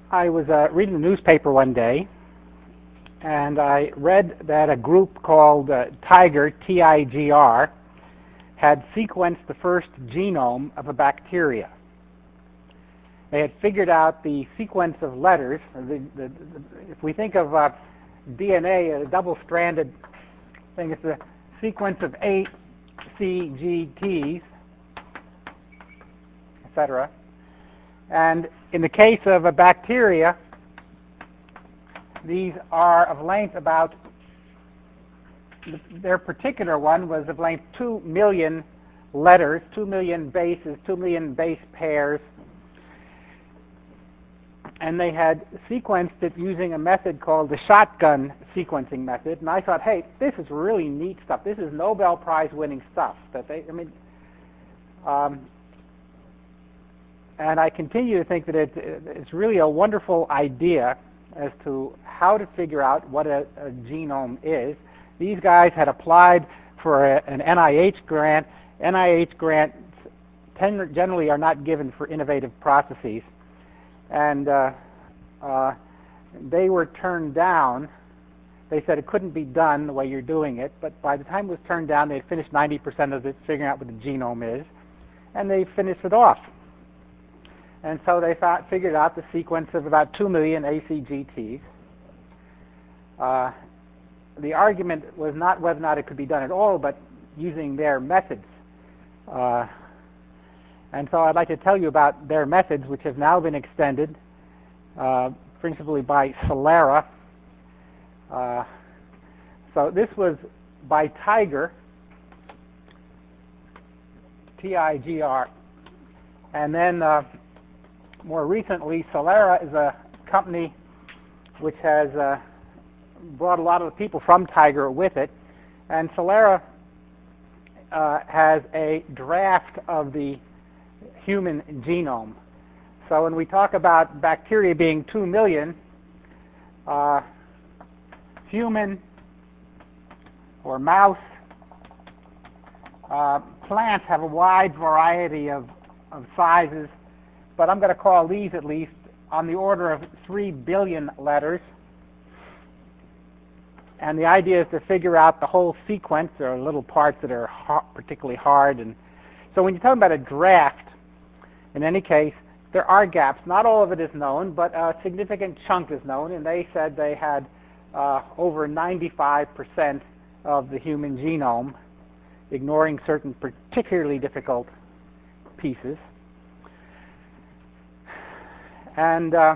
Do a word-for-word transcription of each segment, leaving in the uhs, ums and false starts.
I was uh, reading the newspaper one day, and I read that a group called uh, Tiger, T I G R, had sequenced the first genome of a bacteria. They had figured out the sequence of letters. The, the, the, if we think of uh, D N A, a double-stranded thing, it's a sequence of eight C G Ts, et cetera. And in the case of a bacteria, these are of length about, their particular one was of length two million letters, two million bases, two million base pairs. And they had sequenced it using a method called the shotgun sequencing method. And I thought, hey, this is really neat stuff. This is Nobel Prize winning stuff. That they, I mean, um, and I continue to think that it, it's really a wonderful idea as to how to figure out what a, a genome is. These guys had applied for a, an N I H grant. N I H grants ten, generally are not given for innovative processes. And uh, uh, they were turned down. They said it couldn't be done the way you're doing it, but by the time it was turned down, they had finished ninety percent of it, figuring out what the genome is, and they finished it off. And so they thought, figured out the sequence of about two million A C G Ts. Uh, the argument was not whether or not it could be done at all, but using their methods. Uh, and so I'd like to tell you about their methods, which have now been extended, uh, principally by Celera. Uh, so this was by Tiger, T I G R, and then uh, more recently, Celera is a company which has uh, brought a lot of the people from Tiger with it, and Celera uh, has a draft of the human genome. So when we talk about bacteria being two million, uh, human or mouse, uh, plants have a wide variety of, of sizes, but I'm going to call these at least on the order of three billion letters. And the idea is to figure out the whole sequence. There are little parts that are ha- particularly hard. And so when you're talking about a draft, in any case, there are gaps. Not all of it is known, but a significant chunk is known. And they said they had uh, over ninety-five percent of the human genome, ignoring certain particularly difficult pieces. And uh,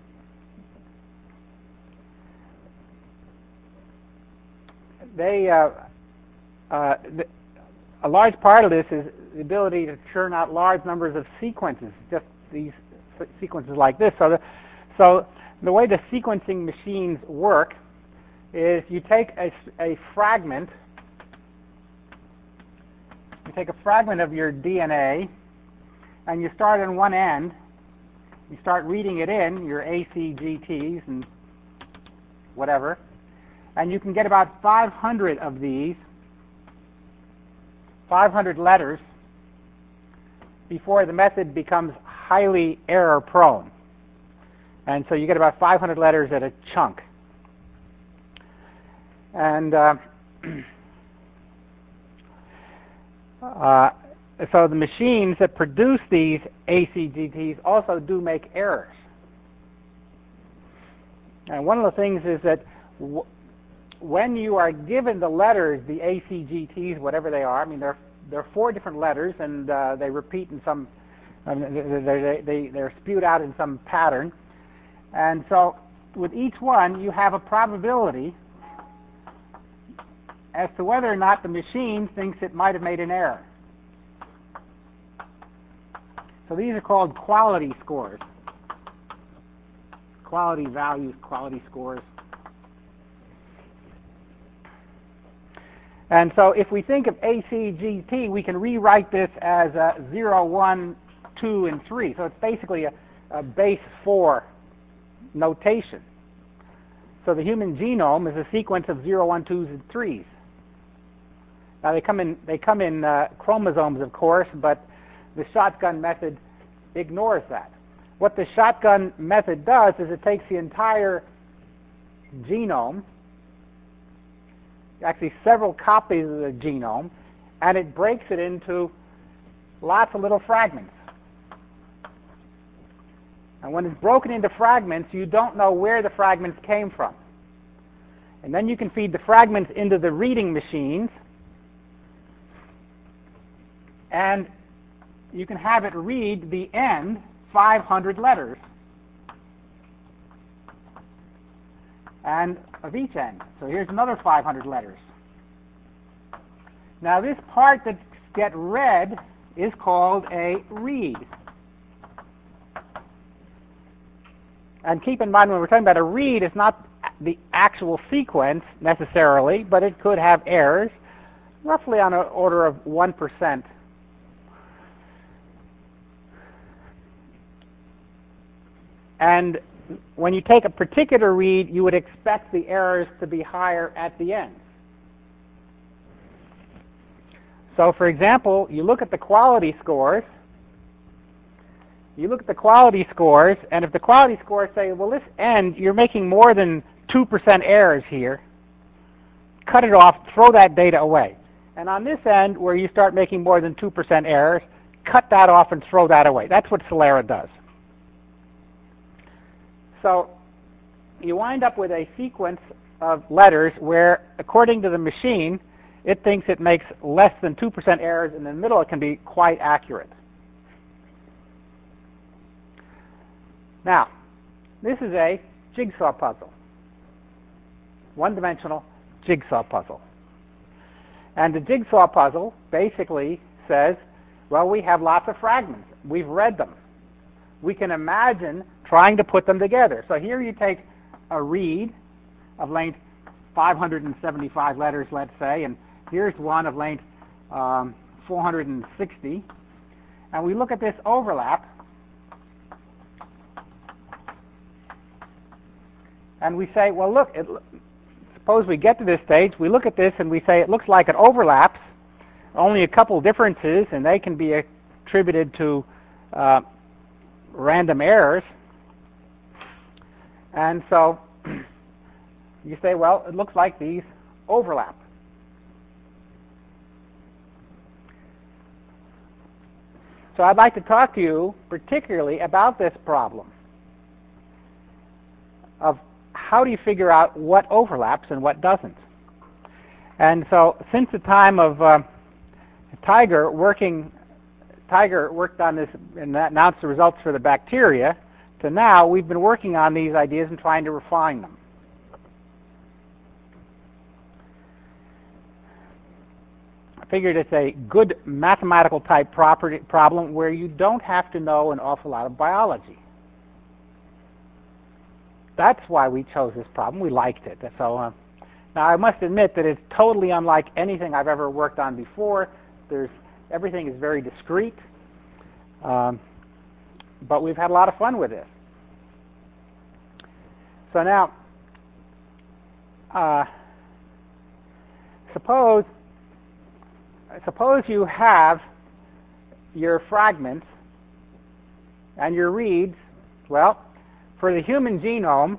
they, uh, uh, th- a large part of this is the ability to churn out large numbers of sequences, just these se- sequences like this. So the, so the way the sequencing machines work is you take a, a fragment, you take a fragment of your D N A, and you start on one end. You start reading it in, your A C G Ts and whatever, and you can get about five hundred of these, five hundred letters, before the method becomes highly error-prone. And so you get about five hundred letters at a chunk. And uh, uh, so the machines that produce these A C G Ts also do make errors. And one of the things is that w- when you are given the letters, the A C G Ts, whatever they are, I mean, there there are four different letters, and uh, they repeat in some, um, they, they, they're spewed out in some pattern. And so with each one, you have a probability as to whether or not the machine thinks it might have made an error. So these are called quality scores. Quality values, quality scores. And so if we think of A C G T, we can rewrite this as a zero, one, two, and three. So it's basically a, a base four notation. So the human genome is a sequence of zero, one, twos, and threes. Now they come in, they come in uh, chromosomes, of course, but the shotgun method ignores that. what the shotgun method does is it takes the entire genome, actually several copies of the genome, and it breaks it into lots of little fragments. And when it's broken into fragments, you don't know where the fragments came from. And then you can feed the fragments into the reading machines, and you can have it read the end five hundred letters and of each end. So here's another five hundred letters. Now this part that gets read is called a read. And keep in mind when we're talking about a read, it's not the actual sequence necessarily, but it could have errors, roughly on an order of one percent. And when you take a particular read, you would expect the errors to be higher at the end. So for example, you look at the quality scores, you look at the quality scores, and if the quality scores say, well, this end, you're making more than two percent errors here, cut it off, throw that data away. And on this end, where you start making more than two percent errors, cut that off and throw that away. That's what Celera does. So you wind up with a sequence of letters where, according to the machine, it thinks it makes less than two percent errors. In the middle, it can be quite accurate. Now, this is a jigsaw puzzle, one-dimensional jigsaw puzzle. And the jigsaw puzzle basically says, well, we have lots of fragments. We've read them. We can imagine trying to put them together. So here you take a read of length five hundred seventy-five letters, let's say, and here's one of length um, four hundred sixty. And we look at this overlap, and we say, well, look, it, suppose we get to this stage, we look at this and we say it looks like it overlaps, only a couple differences, and they can be attributed to uh, random errors. And so you say, well, it looks like these overlap. So I'd like to talk to you particularly about this problem of how do you figure out what overlaps and what doesn't. And so since the time of uh, Tiger working, Tiger worked on this and announced the results for the bacteria, to now we've been working on these ideas and trying to refine them. I figured it's a good mathematical type property problem where you don't have to know an awful lot of biology. That's why we chose this problem. We liked it. So uh, now I must admit that it's totally unlike anything I've ever worked on before. There's everything is very discrete, um, but we've had a lot of fun with this. So now, uh, suppose suppose you have your fragments and your reads. Well, for the human genome,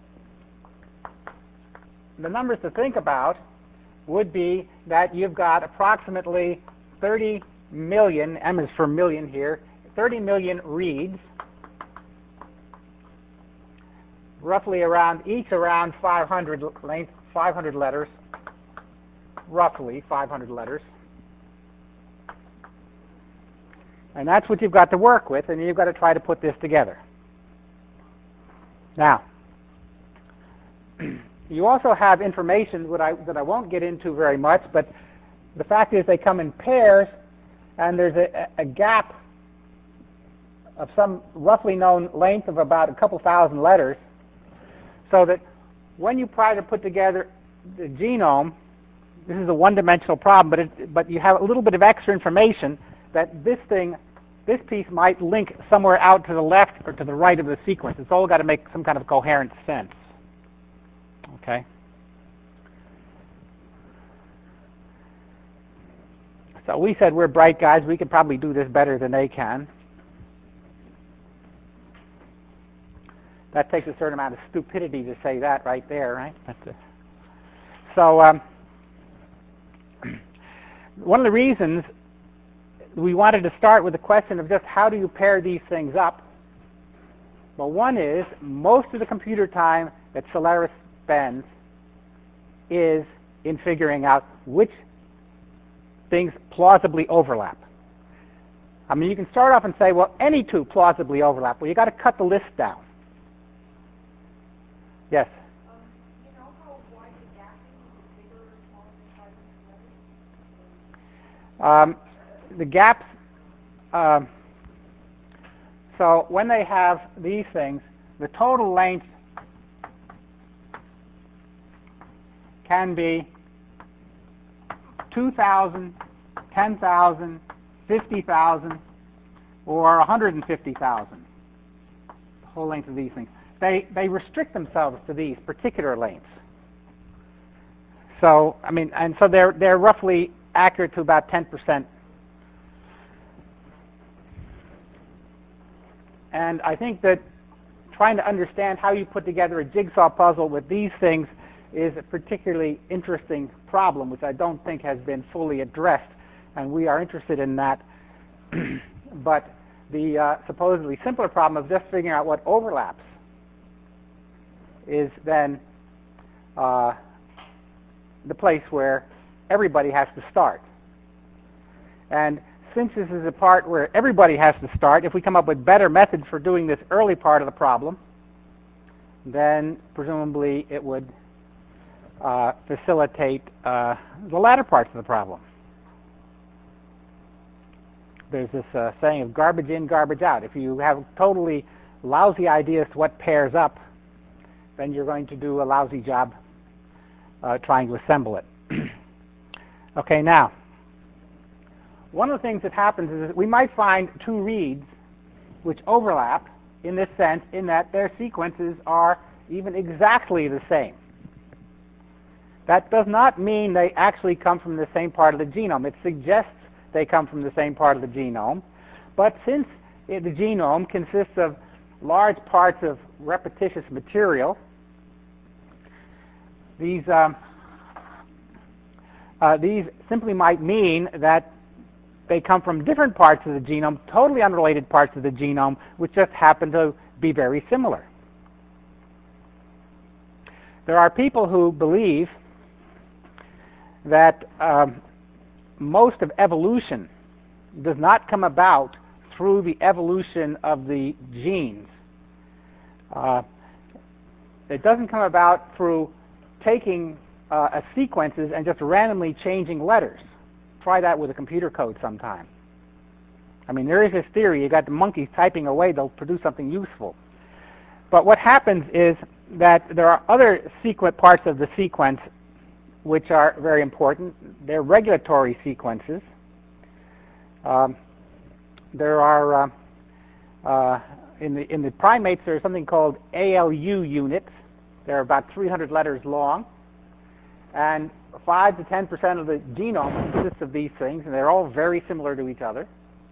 the numbers to think about would be that you've got approximately thirty million, M is for million here, thirty million reads, roughly around, each around five hundred length, five hundred letters, roughly five hundred letters. And that's what you've got to work with, and you've got to try to put this together. Now, you also have information that I, that I won't get into very much, but the fact is they come in pairs, and there's a, a gap of some roughly known length of about a couple thousand letters, so that when you try to put together the genome, this is a one-dimensional problem, but, it, but you have a little bit of extra information that this thing, this piece might link somewhere out to the left or to the right of the sequence. It's all got to make some kind of coherent sense. Okay? So we said we're bright guys. We could probably do this better than they can. That takes a certain amount of stupidity to say that right there, right? But, uh, so um, one of the reasons we wanted to start with the question of just how do you pair these things up. Well, one is most of the computer time that Solaris spends is in figuring out which things plausibly overlap. I mean, you can start off and say, well, any two plausibly overlap. Well, you got to cut the list down. Yes? Um, you know how wide the gap is with bigger or smaller than five hundred letters? Um, the gaps, um, so when they have these things, the total length can be two thousand, ten thousand, fifty thousand, or one hundred fifty thousand, the whole length of these things. They, they restrict themselves to these particular lengths. So, I mean, and so they're, they're roughly accurate to about ten percent. And I think that trying to understand how you put together a jigsaw puzzle with these things is a particularly interesting problem, which I don't think has been fully addressed, and we are interested in that. But the uh, supposedly simpler problem of just figuring out what overlaps is then uh, the place where everybody has to start. And since this is a part where everybody has to start, if we come up with better methods for doing this early part of the problem, then presumably it would uh, facilitate uh, the latter parts of the problem. There's this uh, saying of garbage in, garbage out. If you have totally lousy ideas to what pairs up, then you're going to do a lousy job uh, trying to assemble it. Okay, now, one of the things that happens is that we might find two reads which overlap in this sense, in that their sequences are even exactly the same. That does not mean they actually come from the same part of the genome. It suggests they come from the same part of the genome. But since it, the genome consists of large parts of repetitious material, these, um, uh, these simply might mean that they come from different parts of the genome, totally unrelated parts of the genome, which just happen to be very similar. There are people who believe that um, most of evolution does not come about through the evolution of the genes. Uh, it doesn't come about through taking uh, a sequences and just randomly changing letters. Try that with a computer code sometime. I mean, there is this theory, you got the monkeys typing away, they'll produce something useful. But what happens is that there are other sequence parts of the sequence which are very important. They're regulatory sequences. Um, there are, uh, uh, in the in the primates, there's something called A L U units. They're about three hundred letters long. And five to ten percent of the genome consists of these things, and they're all very similar to each other.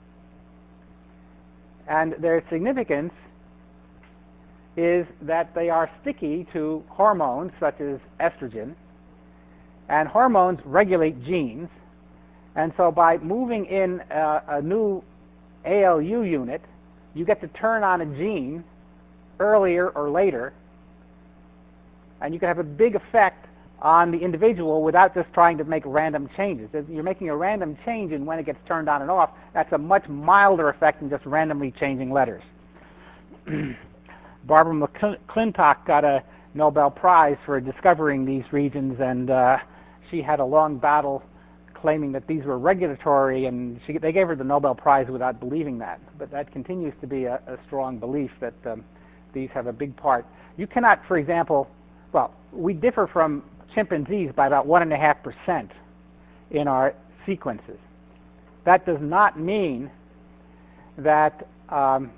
And their significance is that they are sticky to hormones such as estrogen, and hormones regulate genes. And so by moving in uh, a new A L U unit, you get to turn on a gene earlier or later, and you can have a big effect on the individual without just trying to make random changes. If you're making a random change in when it gets turned on and off, that's a much milder effect than just randomly changing letters. Barbara McClintock got a Nobel Prize for discovering these regions, and uh, she had a long battle claiming that these were regulatory, and she, they gave her the Nobel Prize without believing that. But that continues to be a, a strong belief that um, these have a big part. You cannot, for example, well, we differ from chimpanzees by about one and a half percent in our sequences. That does not mean that um,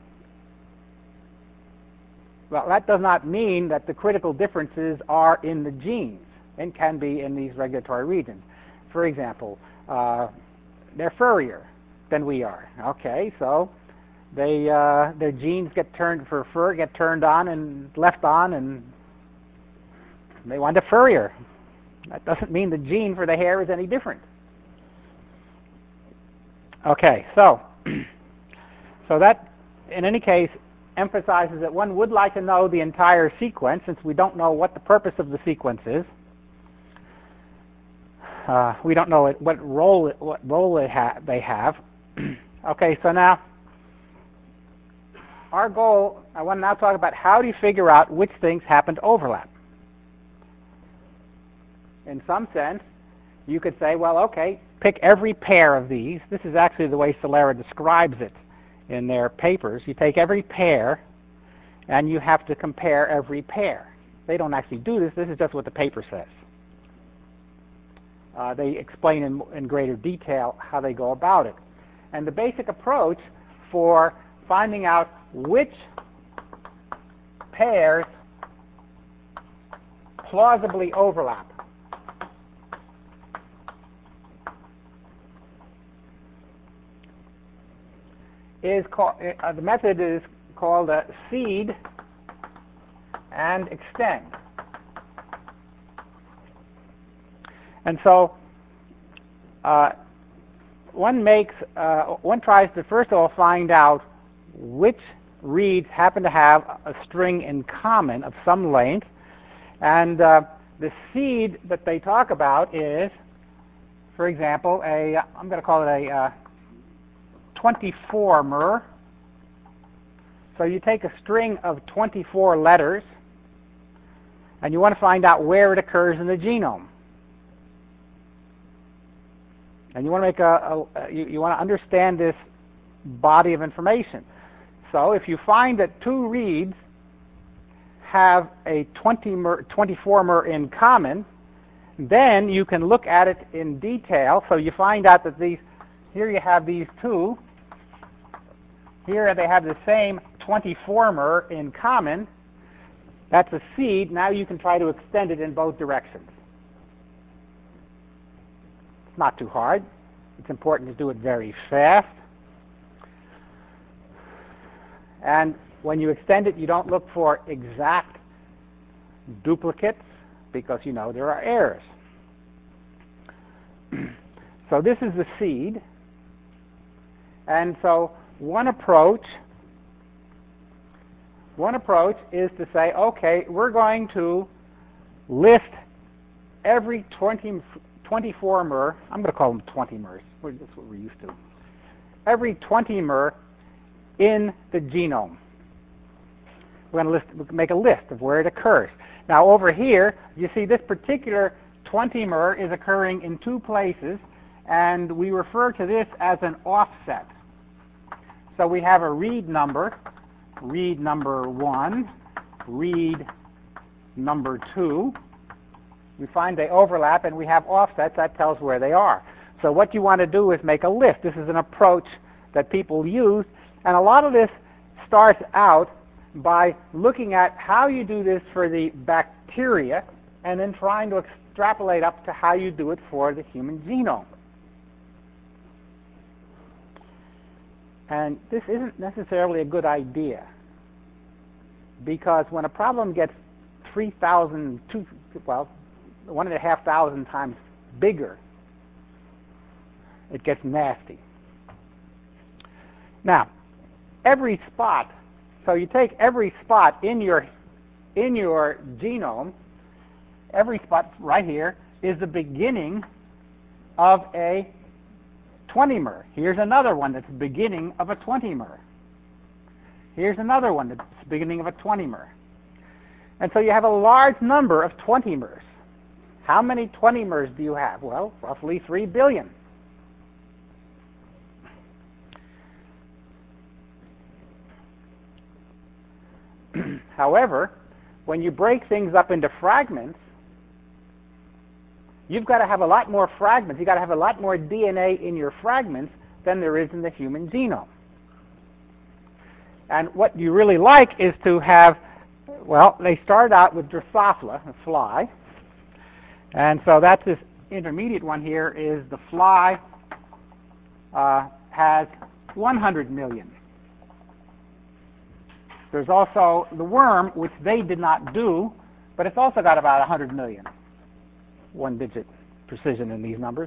well, that does not mean that the critical differences are in the genes and can be in these regulatory regions. For example, uh, they're furrier than we are. Okay, so they uh, their genes get turned for fur, get turned on and left on, and they wind up furrier. That doesn't mean the gene for the hair is any different. Okay, so so that, in any case, emphasizes that one would like to know the entire sequence, since we don't know what the purpose of the sequence is. Uh, we don't know it, what role it, what role it ha they have. Okay, so now our goal, I want to now talk about how do you figure out which things happen to overlap. In some sense, you could say, well, okay, pick every pair of these. This is actually the way Celera describes it in their papers. You take every pair, and you have to compare every pair. They don't actually do this. This is just what the paper says. Uh, they explain in, in greater detail how they go about it. And the basic approach for finding out which pairs plausibly overlap is called, uh, the method is called a seed and extend. And so uh, one makes, uh, one tries to first of all find out which reeds happen to have a string in common of some length. And uh, the seed that they talk about is, for example, a, I'm going to call it a uh, twenty-four mer. So you take a string of twenty-four letters, and you want to find out where it occurs in the genome. And you want to make a, a you, you want to understand this body of information. So if you find that two reeds have a twenty mer, twenty-four mer in common, then you can look at it in detail. So you find out that these, here you have these two. Here they have the same twenty-four mer in common. That's a seed. Now you can try to extend it in both directions. It's not too hard. It's important to do it very fast. And when you extend it, you don't look for exact duplicates because you know there are errors. So this is the seed. And so one approach, one approach is to say, okay, we're going to list every twenty, twenty-four mer, I'm going to call them twenty mers, that's what we're used to, every twenty mer in the genome. We're going to list, make a list of where it occurs. Now over here, you see this particular twenty mer is occurring in two places, and we refer to this as an offset. So we have a read number, read number one, read number two. We find they overlap, and we have offsets. That tells where they are. So what you want to do is make a list. This is an approach that people use, and a lot of this starts out by looking at how you do this for the bacteria and then trying to extrapolate up to how you do it for the human genome. And this isn't necessarily a good idea, because when a problem gets three thousand, two, well, one and a half thousand times bigger, it gets nasty. Now, every spot, so you take every spot in your in your genome, every spot right here is the beginning of a twenty mer. Here's another one that's the beginning of a twenty mer. Here's another one that's the beginning of a twenty mer. And so you have a large number of twenty mers. How many twenty mers do you have? Well, roughly three billion. However, when you break things up into fragments, you've got to have a lot more fragments. You've got to have a lot more D N A in your fragments than there is in the human genome. And what you really like is to have, well, they start out with Drosophila, a fly. And so that's this intermediate one here is the fly uh, has one hundred million. There's also the worm, which they did not do, but it's also got about one hundred million. One-digit precision in these numbers.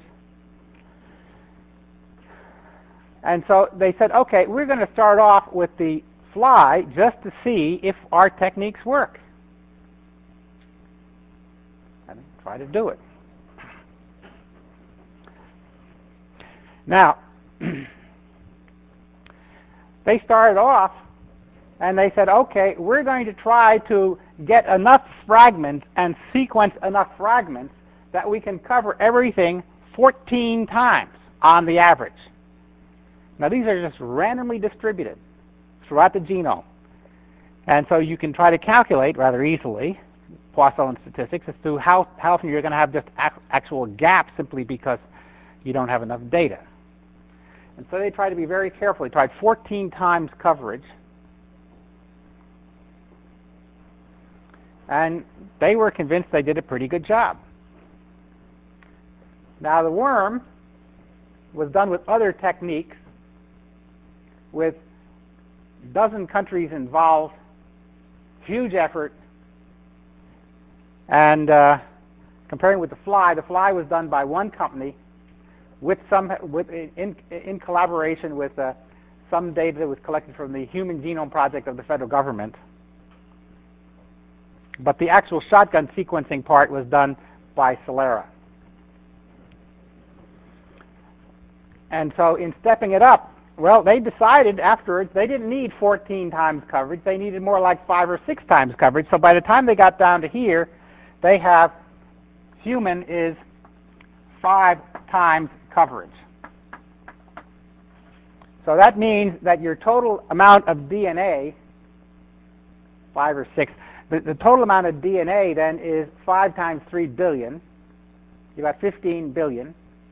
And so they said, okay, we're going to start off with the fly just to see if our techniques work. And try to do it. Now, they started off and they said, okay, we're going to try to get enough fragments and sequence enough fragments that we can cover everything fourteen times on the average. Now, these are just randomly distributed throughout the genome. And so you can try to calculate rather easily, Poisson statistics, as to how, how often you're going to have just ac actual gaps simply because you don't have enough data. And so they tried to be very careful. They tried fourteen times coverage. And they were convinced they did a pretty good job. Now, the worm was done with other techniques, with a dozen countries involved, huge effort. And uh, comparing with the fly, the fly was done by one company with some, with, in, in collaboration with uh, some data that was collected from the Human Genome Project of the federal government. But the actual shotgun sequencing part was done by Celera. And so in stepping it up, well, they decided afterwards they didn't need fourteen times coverage. They needed more like five or six times coverage. So by the time they got down to here, they have human is five times coverage. So that means that your total amount of D N A, five or six, the, the total amount of D N A then is five times three billion. You got fifteen billion.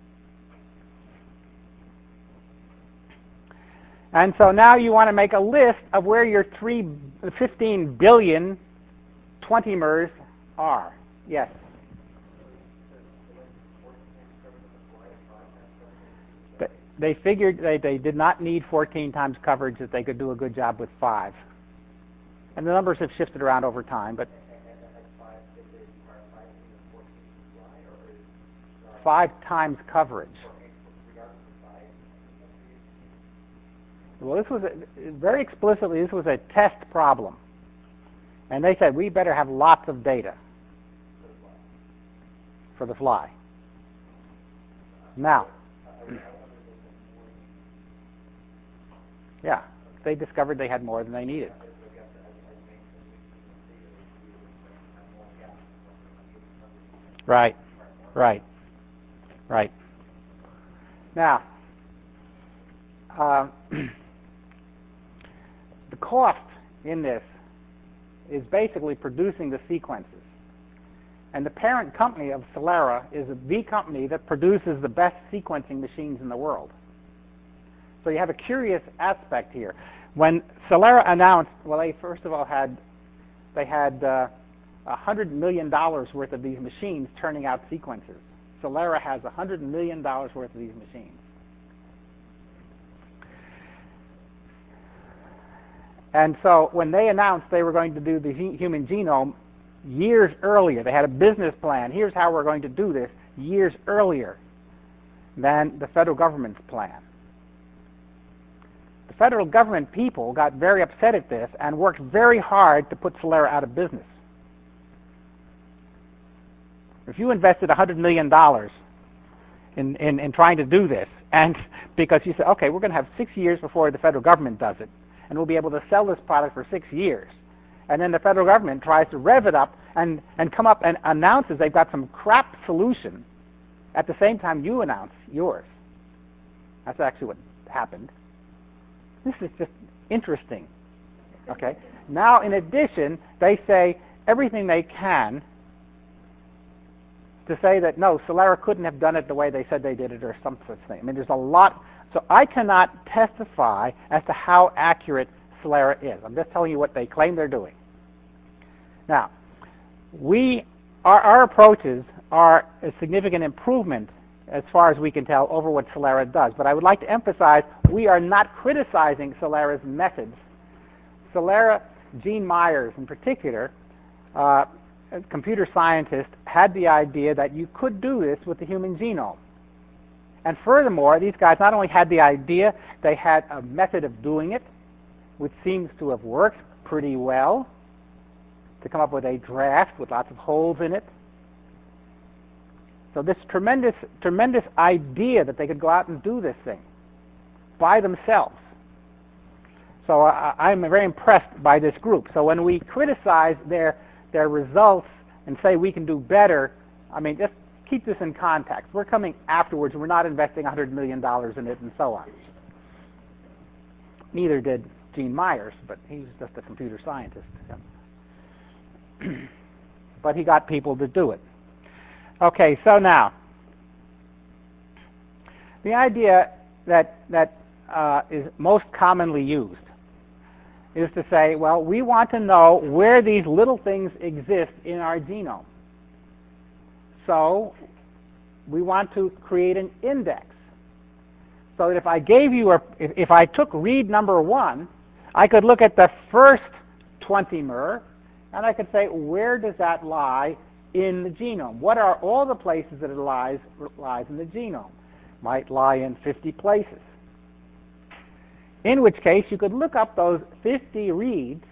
And so now you want to make a list of where your three, fifteen billion twenty-mers are. Yes? They figured they, they did not need fourteen times coverage, that they could do a good job with five. And the numbers have shifted around over time, but five times coverage. Well, this was a, very explicitly, this was a test problem. And they said, we better have lots of data for the fly. Now, yeah, they discovered they had more than they needed. Right, right, right. Now, uh, the cost in this is basically producing the sequences. And the parent company of Celera is the company that produces the best sequencing machines in the world. So you have a curious aspect here. When Celera announced, well, they first of all had, they had uh, one hundred million dollars worth of these machines turning out sequences. Celera has one hundred million dollars worth of these machines. And so when they announced they were going to do the human genome years earlier, they had a business plan. Here's how we're going to do this years earlier than the federal government's plan. The federal government people got very upset at this and worked very hard to put Celera out of business. If you invested one hundred million dollars in, in, in trying to do this, and because you said, okay, we're going to have six years before the federal government does it, and we'll be able to sell this product for six years. And then the federal government tries to rev it up and, and come up and announces they've got some crap solution at the same time you announce yours. That's actually what happened. This is just interesting. Okay. Now, in addition, they say everything they can to say that, no, Celera couldn't have done it the way they said they did it or some such thing. I mean, there's a lot. So I cannot testify as to how accurate Celera is. I'm just telling you what they claim they're doing. Now, we, our, our approaches are a significant improvement, as far as we can tell, over what Celera does. But I would like to emphasize we are not criticizing Celera's methods. Celera Gene Myers in particular, uh, a computer scientist, had the idea that you could do this with the human genome. And furthermore, these guys not only had the idea, they had a method of doing it, which seems to have worked pretty well, to come up with a draft with lots of holes in it. So this tremendous, tremendous idea that they could go out and do this thing by themselves. So I, I'm very impressed by this group. So when we criticize their their results and say we can do better, I mean, just keep this in context. We're coming afterwards. We're not investing one hundred million dollars in it and so on. Neither did Gene Myers, but he's just a computer scientist. But he got people to do it. Okay, so now, the idea that, that uh, is most commonly used is to say, well, we want to know where these little things exist in our genome. So we want to create an index. So that if I gave you, a, if, if I took read number one, I could look at the first twenty mer, and I could say, where does that lie in the genome? What are all the places that it lies, lies in the genome? Might lie in fifty places. In which case, you could look up those fifty reads,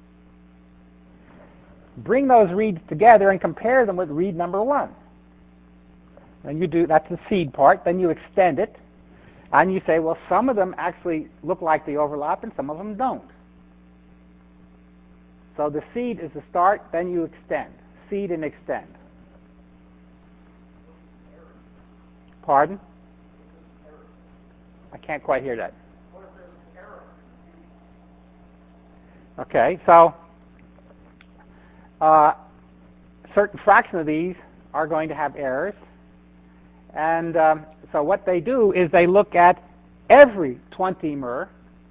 bring those reads together, and compare them with read number one. And you do, that's the seed part. Then you extend it, and you say, well, some of them actually look like they overlap, and some of them don't. So the seed is the start, then you extend. Seed and extend. Pardon? I can't quite hear that. Okay, so uh, certain fraction of these are going to have errors. And um, so what they do is they look at every twenty mer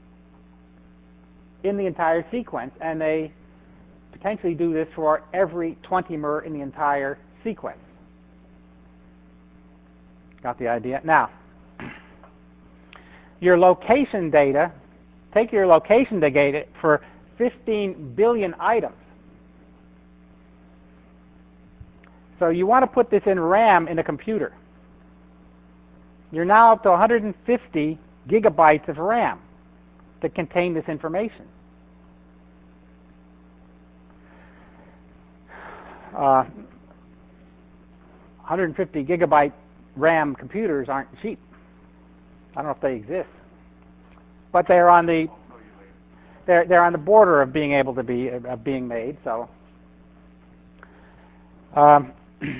in the entire sequence, and they potentially do this for every twenty mer in the entire sequence. Got the idea? Now, your location data, take your location data for fifteen billion items. So you want to put this in RAM in a computer. You're now up to one hundred fifty gigabytes of RAM to contain this information. Uh, one hundred fifty gigabyte RAM computers aren't cheap. I don't know if they exist, but they're on the they're they're on the border of being able to be uh, being made. So, um,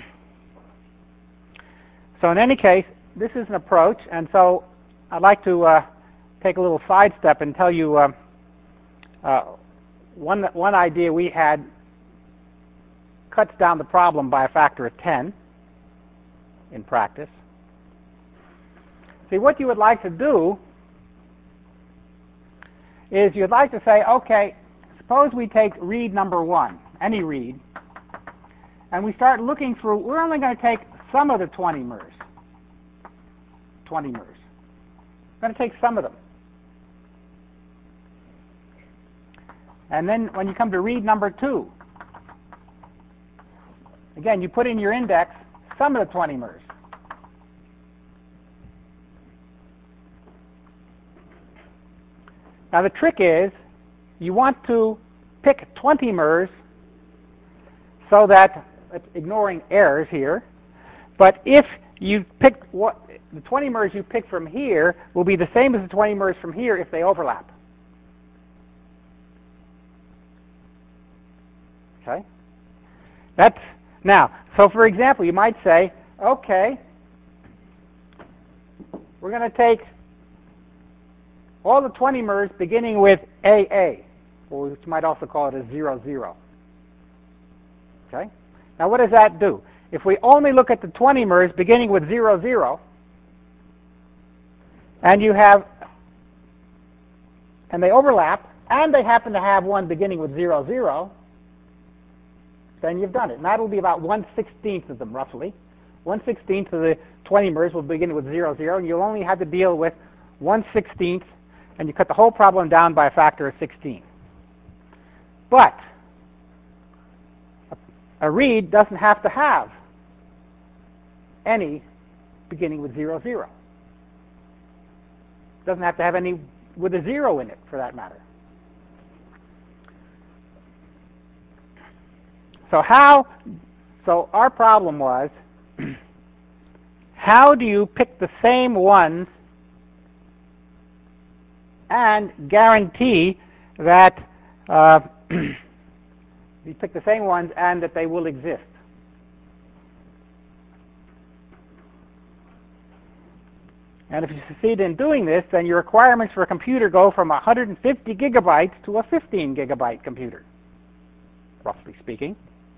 so in any case, this is an approach, and so I'd like to uh, take a little sidestep and tell you uh, uh, one one idea we had cuts down the problem by a factor of ten in practice. See, what you would like to do is you'd like to say, okay, suppose we take read number one, any read, and we start looking through, we're only going to take some of the twenty mers. twenty mers. We're going to take some of them. And then when you come to read number two, again, you put in your index some of the twenty mers. Now the trick is you want to pick twenty mers so that, ignoring errors here, but if you pick what the twenty mers you pick from here will be the same as the twenty mers from here if they overlap. Okay? That's now, so for example, you might say, okay, we're going to take all the twenty mers beginning with A A, or which you might also call it a zero zero. Okay? Now what does that do? If we only look at the twenty mers beginning with zero zero, and you have, and they overlap, and they happen to have one beginning with zero zero, then you've done it. And that will be about one sixteenth of them, roughly. one sixteenth of the twenty mers will begin with zero zero, and you'll only have to deal with one sixteenth, and you cut the whole problem down by a factor of sixteen. But a, a read doesn't have to have any beginning with zero, zero. Doesn't have to have any with a zero in it, for that matter. So how, so our problem was, how do you pick the same ones and guarantee that uh, you pick the same ones and that they will exist? And if you succeed in doing this, then your requirements for a computer go from one hundred fifty gigabytes to a fifteen gigabyte computer, roughly speaking.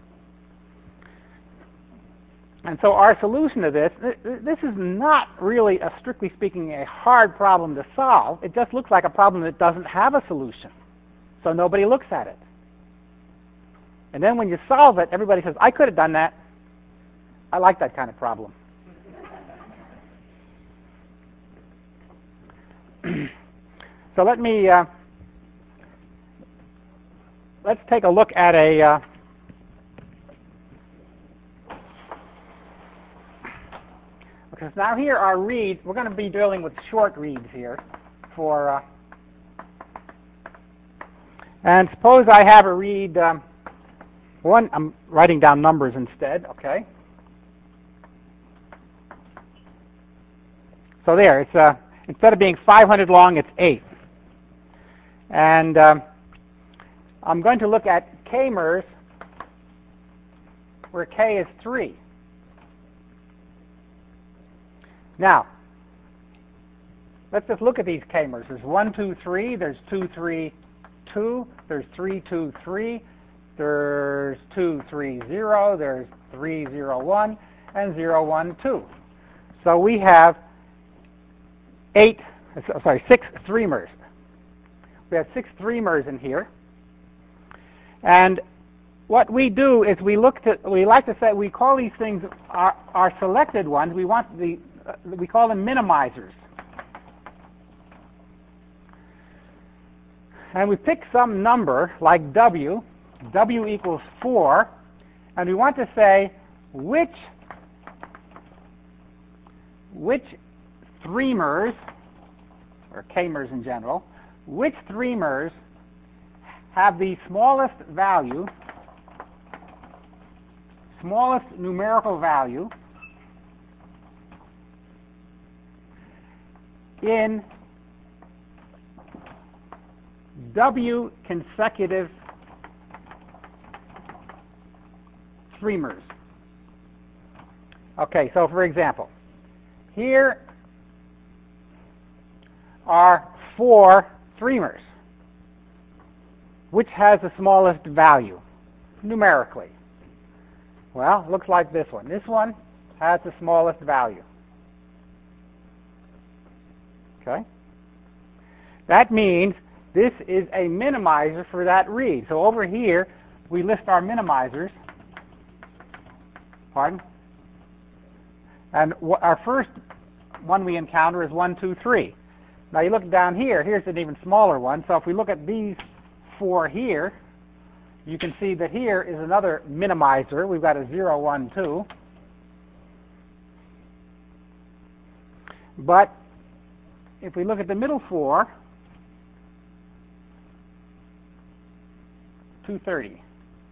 And so our solution to this, this is not really, a, strictly speaking, a hard problem to solve. It just looks like a problem that doesn't have a solution. So nobody looks at it. And then when you solve it, everybody says, I could have done that. I like that kind of problem. So let me, uh, let's take a look at a, uh, because now here are reads. We're going to be dealing with short reads here for, uh, and suppose I have a read, um, one, I'm writing down numbers instead, okay. So there, it's, uh, instead of being five hundred long, it's eight. And um, I'm going to look at k-mers where k is three. Now, let's just look at these k-mers. There's one, two, three. There's two, three, two. There's three, two, three. There's two, three, zero. There's three, zero, one, and zero, one, two. So we have eight, sorry, six three-mers. We have six three-mers in here. And what we do is we look to, we like to say, we call these things our, our selected ones. We want the, uh, we call them minimizers. And we pick some number like W, W equals four, and we want to say which, which three-mers, or k-mers in general, which three-mers have the smallest value, smallest numerical value in W consecutive three-mers. Okay, so for example, here are four three-mers. Which has the smallest value numerically? Well, it looks like this one. This one has the smallest value. Okay? That means this is a minimizer for that read. So over here, we list our minimizers. Pardon? And our first one we encounter is one, two, three. Now you look down here, here's an even smaller one. So if we look at these four here, you can see that here is another minimizer. We've got a zero, one, two. But if we look at the middle four, two thirty.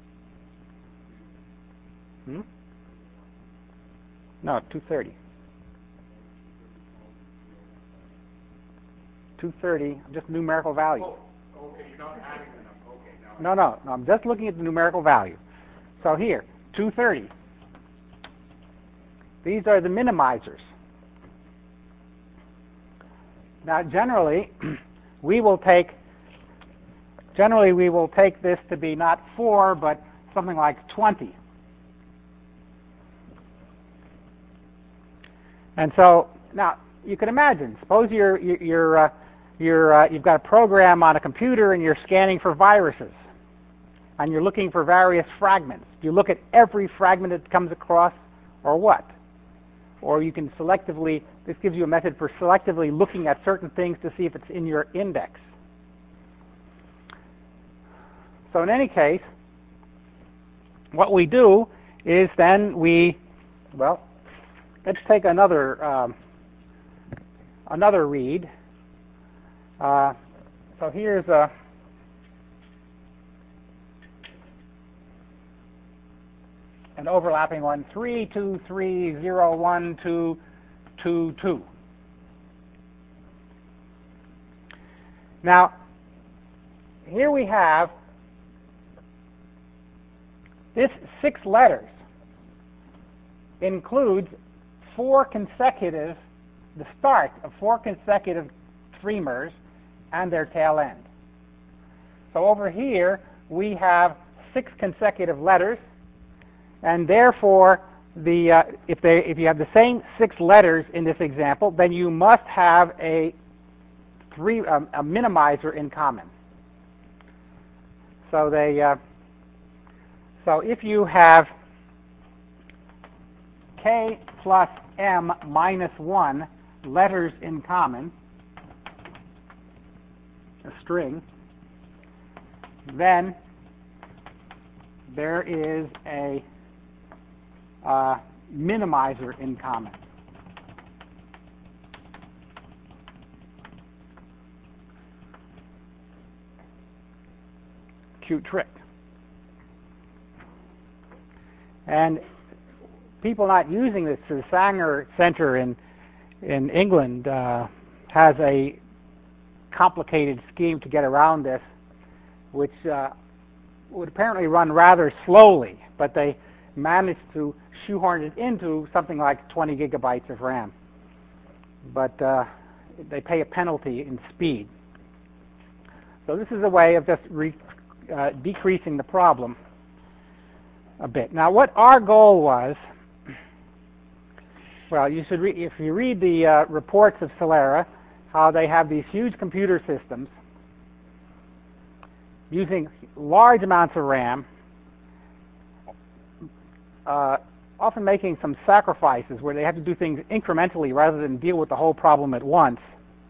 Hmm? No, two thirty. two thirty, just numerical value. Oh, okay, you're not adding them. Okay, No, now. no, no, I'm just looking at the numerical value. So here, two thirty. These are the minimizers. Now, generally, we will take generally we will take this to be not four, but something like twenty. And so now you can imagine. Suppose you're you're, you're uh, You're, uh, you've got a program on a computer and you're scanning for viruses and you're looking for various fragments. Do you look at every fragment that comes across, or what? Or you can selectively, this gives you a method for selectively looking at certain things to see if it's in your index. So in any case, what we do is then we, well, let's take another um, another read. Uh, so here's a an overlapping one, three, two, three, zero, one, two, two, two. Now, here we have this six letters includes four consecutive, the start of four consecutive femurs and their tail end. So over here we have six consecutive letters, and therefore the uh, if they if you have the same six letters in this example, then you must have a three um, a minimizer in common. So they uh, so if you have k plus m minus one letters in common, a string, then there is a uh, minimizer in common. Cute trick. And people not using this, the Sanger Center in in England uh, has a complicated scheme to get around this, which uh, would apparently run rather slowly, but they managed to shoehorn it into something like twenty gigabytes of RAM. But uh, they pay a penalty in speed. So this is a way of just re uh, decreasing the problem a bit. Now, what our goal was, well, you should re if you read the uh, reports of Celera, how they have these huge computer systems using large amounts of RAM, uh, often making some sacrifices where they have to do things incrementally rather than deal with the whole problem at once.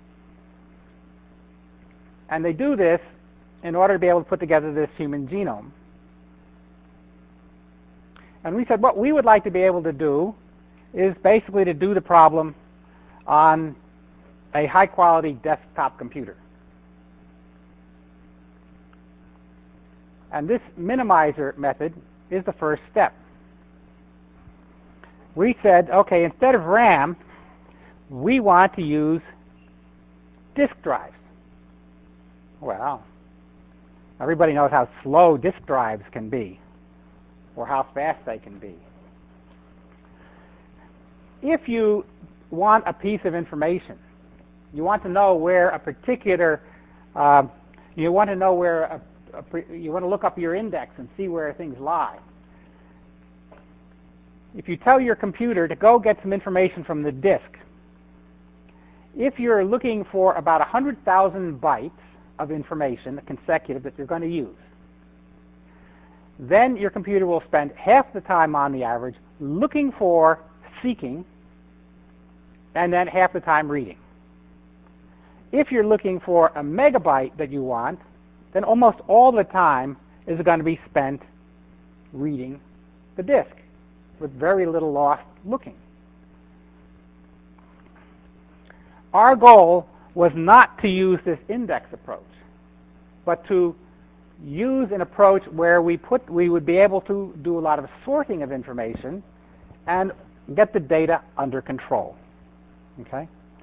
And they do this in order to be able to put together this human genome. And we said what we would like to be able to do is basically to do the problem on a high-quality desktop computer. And this minimizer method is the first step. We said, okay, instead of RAM, we want to use disk drives. Well, everybody knows how slow disk drives can be, or how fast they can be. If you want a piece of information, you want to know where a particular, uh, you want to know where a, a, you want to look up your index and see where things lie. If you tell your computer to go get some information from the disk, if you're looking for about one hundred thousand bytes of information, consecutive, that you're going to use, then your computer will spend half the time on the average looking for, seeking, and then half the time reading. If you're looking for a megabyte that you want, then almost all the time is going to be spent reading the disk, with very little lost looking. Our goal was not to use this index approach, but to use an approach where we put we would be able to do a lot of sorting of information and get the data under control. Okay.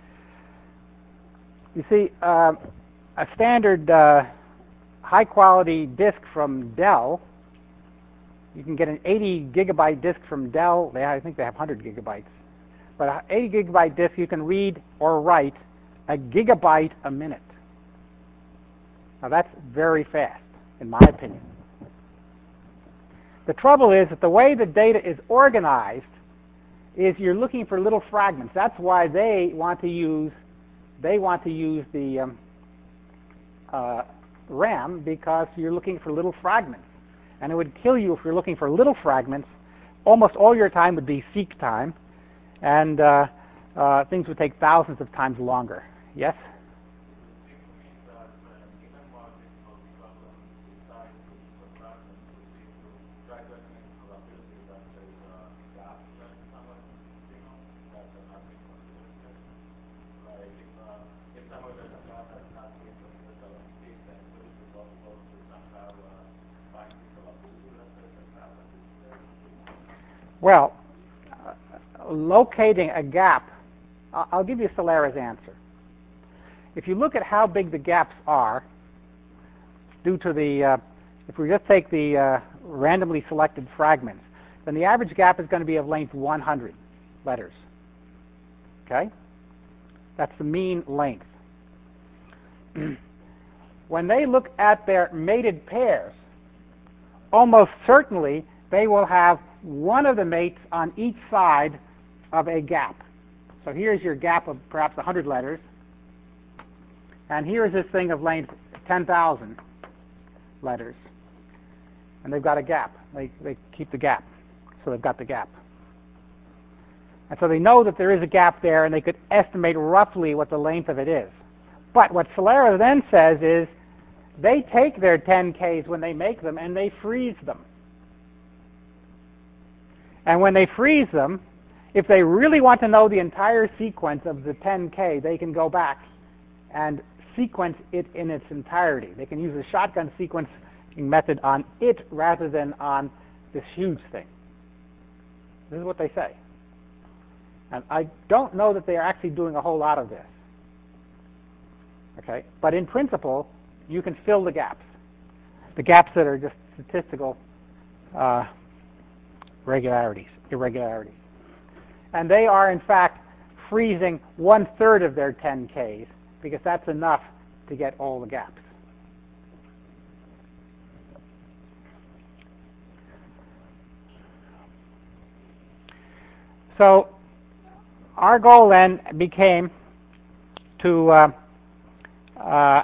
You see, uh, a standard uh, high-quality disk from Dell, you can get an eighty gigabyte disk from Dell. They, I think they have one hundred gigabytes. But an eighty gigabyte disk, you can read or write a gigabyte a minute. Now that's very fast, in my opinion. The trouble is that the way the data is organized is you're looking for little fragments. That's why they want to use they want to use the um, uh, RAM, because you're looking for little fragments. And it would kill you if you're looking for little fragments. Almost all your time would be seek time, and uh, uh, things would take thousands of times longer. Yes? Well, uh, locating a gap, I'll give you Celera's answer. If you look at how big the gaps are, due to the, uh, if we just take the uh, randomly selected fragments, then the average gap is going to be of length one hundred letters. Okay? That's the mean length. When they look at their mated pairs, almost certainly they will have one of the mates on each side of a gap. So here's your gap of perhaps one hundred letters, and here's this thing of length ten thousand letters, and they've got a gap. They, they keep the gap, so they've got the gap. And so they know that there is a gap there, and they could estimate roughly what the length of it is. But what Celera then says is they take their ten Ks when they make them, and they freeze them. And when they freeze them, if they really want to know the entire sequence of the ten K, they can go back and sequence it in its entirety. They can use a shotgun sequencing method on it rather than on this huge thing. This is what they say. And I don't know that they are actually doing a whole lot of this. Okay? But in principle, you can fill the gaps. The gaps that are just statistical uh, regularities, irregularities. And they are, in fact, freezing one-third of their ten Ks, because that's enough to get all the gaps. So our goal then became to uh, uh,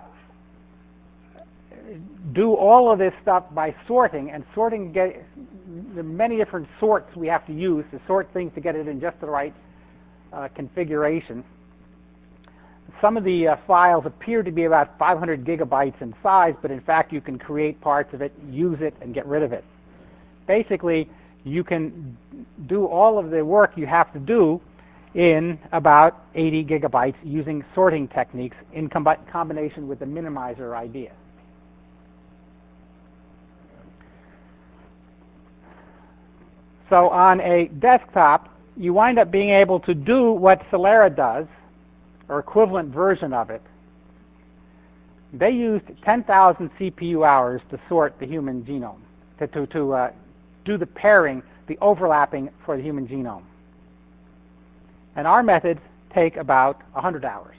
do all of this stuff by sorting, and sorting get the many different sorts we have to use to sort things to get it in just the right uh, configuration. Some of the uh, files appear to be about five hundred gigabytes in size, but in fact you can create parts of it, use it, and get rid of it. Basically, you can do all of the work you have to do in about eighty gigabytes using sorting techniques in com combination with the minimizer idea. So on a desktop, you wind up being able to do what Celera does, or equivalent version of it. They used ten thousand C P U hours to sort the human genome, to, to, to uh, do the pairing, the overlapping for the human genome. And our methods take about one hundred hours.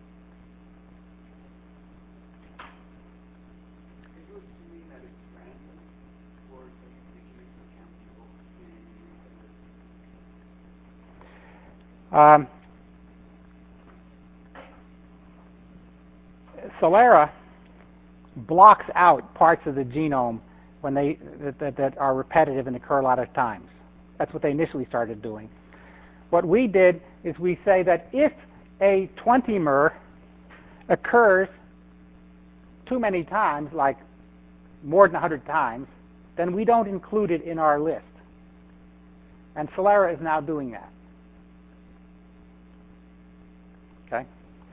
Um, Celera blocks out parts of the genome when they that, that, that are repetitive and occur a lot of times. That's what they initially started doing. What we did is we say that if a twenty-mer occurs too many times, like more than one hundred times, then we don't include it in our list. And Celera is now doing that. Okay.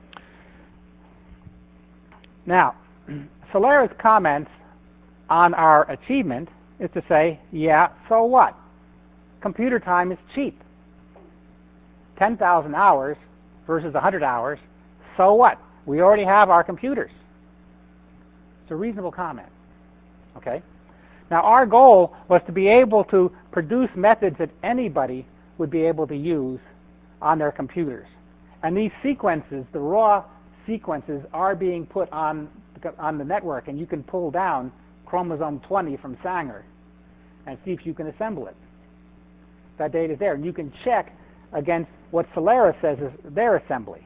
Now, Celera's comments on our achievement is to say, yeah, so what? Computer time is cheap. ten thousand hours versus one hundred hours, so what? We already have our computers. It's a reasonable comment. Okay? Now, our goal was to be able to produce methods that anybody would be able to use on their computers. And these sequences, the raw sequences, are being put on, on the network, and you can pull down chromosome twenty from Sanger and see if you can assemble it. That data is there, and you can check against what Celera says is their assembly.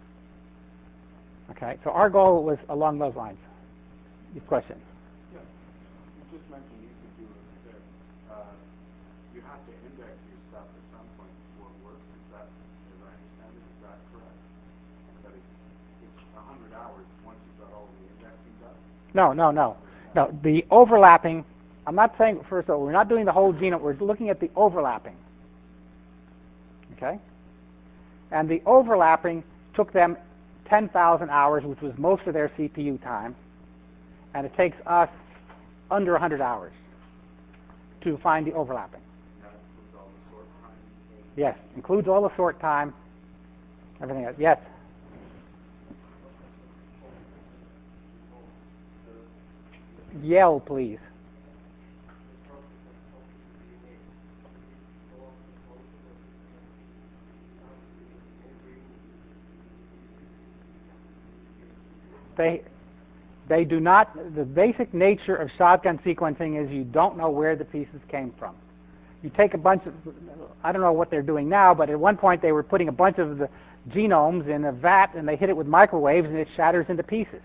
Okay, so our goal was along those lines. Your question? Yeah, you just mentioned you could do it there. Uh, you have to index your stuff at some point before it works. Is that, as I understand it, is that correct? That it's, it's one hundred hours once you've got all the indexing done? No, no, no. No, the overlapping I'm not saying, first of all, we're not doing the whole genome. We're looking at the overlapping. Okay? And the overlapping took them ten thousand hours, which was most of their C P U time. And it takes us under one hundred hours to find the overlapping. That includes all the sort time? Yes, includes all the sort time, everything else. Yes? Yell, please. They, they do not, the basic nature of shotgun sequencing is you don't know where the pieces came from. You take a bunch of, I don't know what they're doing now, but at one point they were putting a bunch of the genomes in a vat and they hit it with microwaves and it shatters into pieces.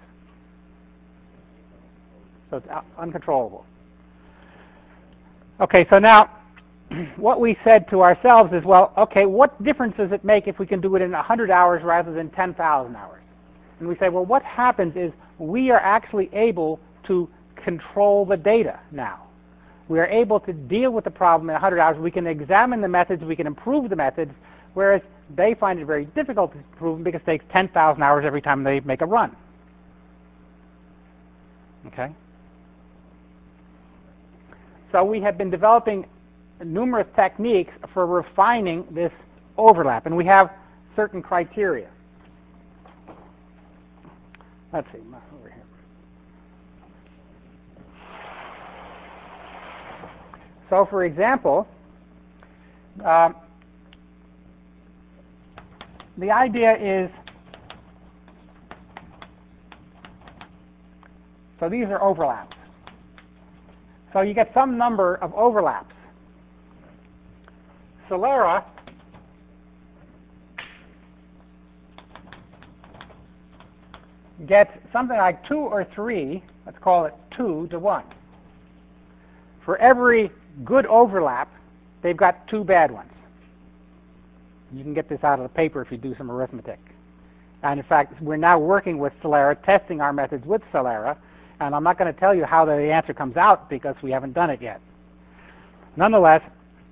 So it's uncontrollable. Okay, so now what we said to ourselves is, well, okay, what difference does it make if we can do it in one hundred hours rather than ten thousand hours? And we say, well, what happens is we are actually able to control the data now. We are able to deal with the problem in one hundred hours. We can examine the methods, we can improve the methods, whereas they find it very difficult to improve them because it takes ten thousand hours every time they make a run. Okay? So we have been developing numerous techniques for refining this overlap, and we have certain criteria. Let's see, over here. So, for example, um, the idea is, so these are overlaps. So you get some number of overlaps. Celera gets something like two or three, let's call it two to one. For every good overlap, they've got two bad ones. You can get this out of the paper if you do some arithmetic. And in fact, we're now working with Celera, testing our methods with Celera, and I'm not going to tell you how the answer comes out because we haven't done it yet. Nonetheless,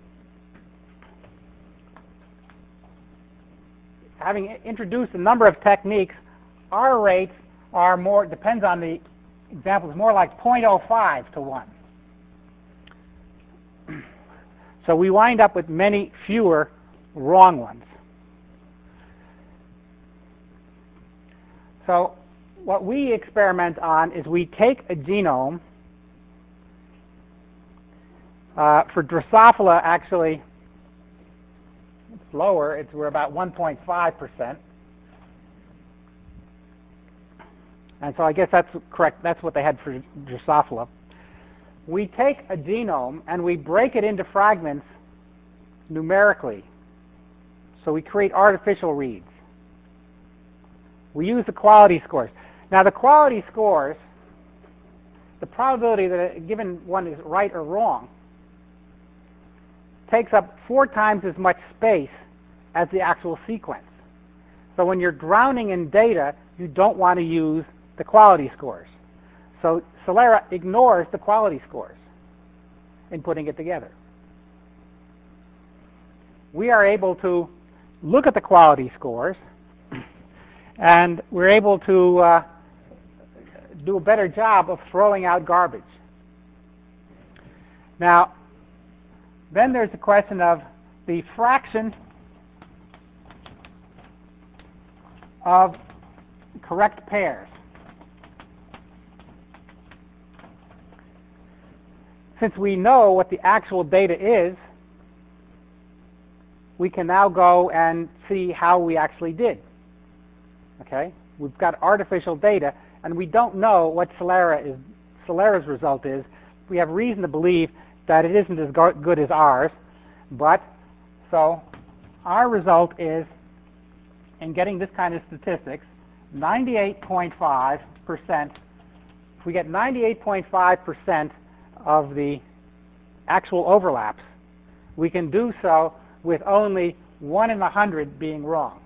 having introduced a number of techniques, our rates are more, depends on the examples, more like zero point zero five to one. So we wind up with many fewer wrong ones. So what we experiment on is we take a genome. Uh, for Drosophila, actually, it's lower. It's, we're about one point five percent. And so I guess that's correct. That's what they had for Drosophila. We take a genome and we break it into fragments numerically. So we create artificial reads. We use the quality scores. Now the quality scores, the probability that a given one is right or wrong, takes up four times as much space as the actual sequence. So when you're drowning in data, you don't want to use the quality scores. So Celera ignores the quality scores in putting it together. We are able to look at the quality scores, and we're able to uh, do a better job of throwing out garbage. Now, then there's the question of the fraction of correct pairs. Since we know what the actual data is, we can now go and see how we actually did. Okay? We've got artificial data, and we don't know what Celera is, Celera's result is. We have reason to believe that it isn't as go good as ours, but so our result is, in getting this kind of statistics, ninety-eight point five percent. If we get ninety-eight point five percent of the actual overlaps, we can do so with only one in a hundred being wrong.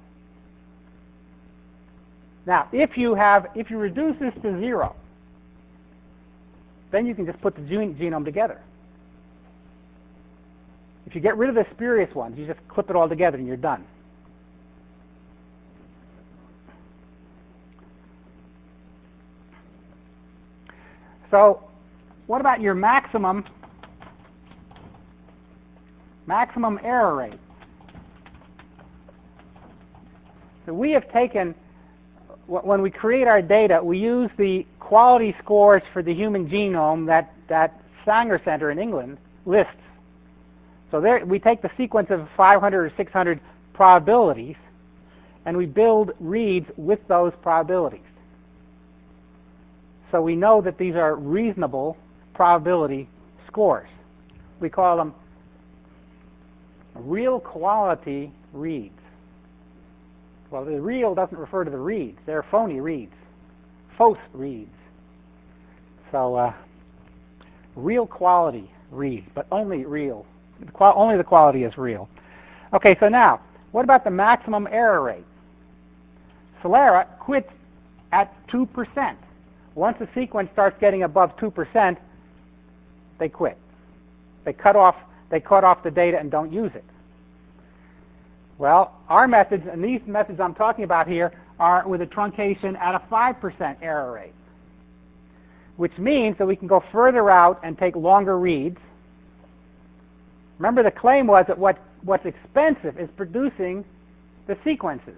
Now, if you have, if you reduce this to zero, then you can just put the gene genome together. If you get rid of the spurious ones, you just clip it all together and you're done. So what about your maximum maximum error rate? So we have taken, when we create our data, we use the quality scores for the human genome that, that Sanger Center in England lists. So there, we take the sequence of five hundred or six hundred probabilities, and we build reads with those probabilities. So we know that these are reasonable probability scores. We call them real quality reads. Well, the real doesn't refer to the reads. They're phony reads, false reads. So uh, real quality reads, but only real. The qual only the quality is real. Okay, so now, what about the maximum error rate? Celera quits at two percent. Once a sequence starts getting above two percent, they quit. They cut off, they cut off the data and don't use it. Well, our methods, and these methods I'm talking about here, are with a truncation at a five percent error rate, which means that we can go further out and take longer reads. Remember, the claim was that what, what's expensive is producing the sequences.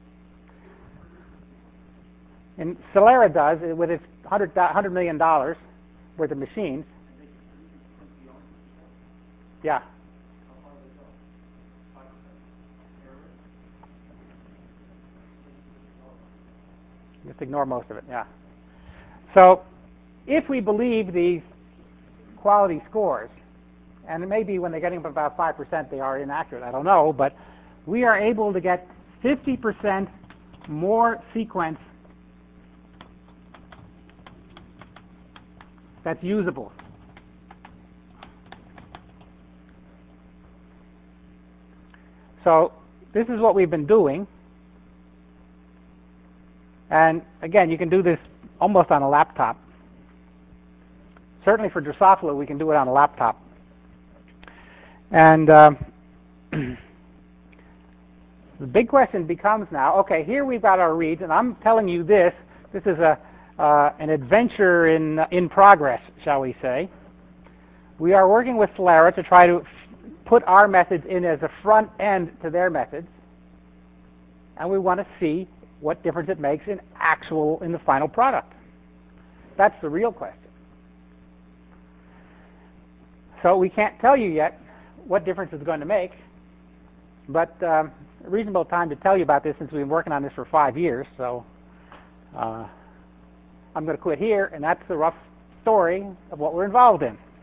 And Celera does, with its one hundred million dollars worth of machines. Yeah. Just ignore most of it, yeah. So if we believe these quality scores, and it may be when they're getting up about five percent they are inaccurate, I don't know, but we are able to get fifty percent more sequence that's usable. So this is what we've been doing. And again, you can do this almost on a laptop. Certainly for Drosophila, we can do it on a laptop. And um, the big question becomes now, okay, here we've got our reads, and I'm telling you this. This is a uh, an adventure in in progress, shall we say. We are working with Celera to try to put our methods in as a front end to their methods, and we want to see what difference it makes in actual, in the final product. That's the real question. So we can't tell you yet what difference it's going to make, but um, a reasonable time to tell you about this since we've been working on this for five years. So uh, I'm going to quit here, and that's the rough story of what we're involved in.